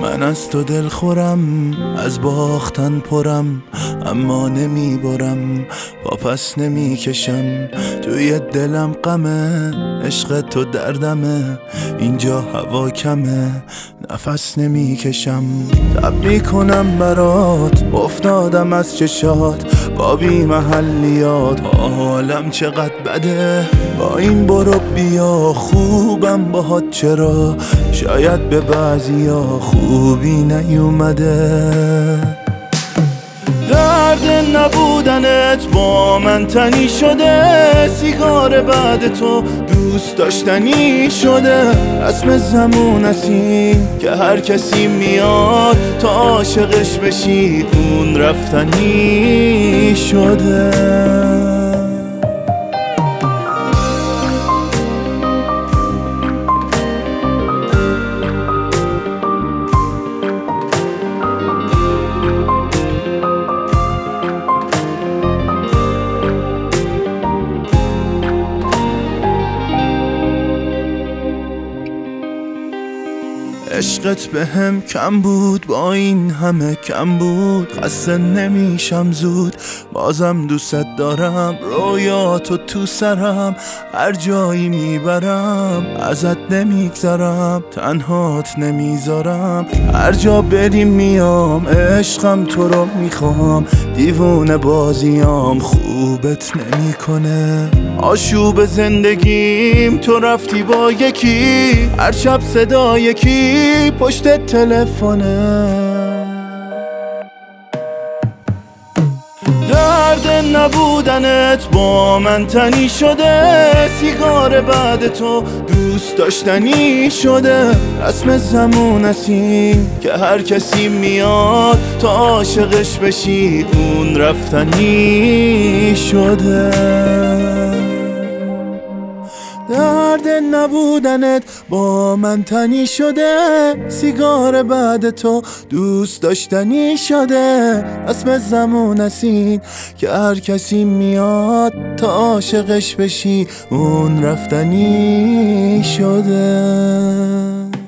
من از تو دل خورم، از باختن پرم، اما نمی برم، پاپس نمی کشم. توی دلم غمه، عشق تو دردمه، اینجا هوا کمه، نفس نمی کشم. تب می کنم برات، افتادم از چشات، با بی محلیات، حالم چقدر بده. با این برو بیا خوبم باهات، چرا شاید به بعضیا خوبی نیومده. درد نبودنت با من تنی شده، سیگار بعد تو دوست داشتنی شده. رسم زمون هستیم که هر کسی میاد تا عاشقش بشی، اون رفتنی شده. عشقت به هم کم بود، با این همه کم بود. خسته نمیشم زود، بازم دوست دارم. رویاتو تو سرم، هر جایی میبرم، ازت نمیگذرم، تنهات نمیذارم. هر جا بریم میام، عشقم تو رو میخوام. دیوونه بازیام خوبت نمیکنه. آشوب زندگیم تو رفتی با یکی، هر شب صدا یکی پشت تلفنه. درد نبودنت با من تنی شده، سیگار بعد تو دوست داشتنی شده. رسم زمون هستیم که هر کسی میاد تا عاشقش بشی، اون رفتنی شده. درد نبودنت با من تنی شده، سیگار بعد تو دوست داشتنی شده. اسم زمون هستین که هر کسی میاد تا عاشقش بشی، اون رفتنی شده.